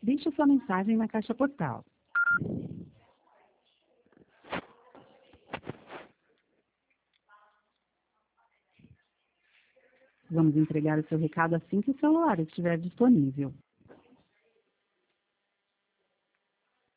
Deixe sua mensagem na caixa postal. Vamos entregar o seu recado assim que o celular estiver disponível.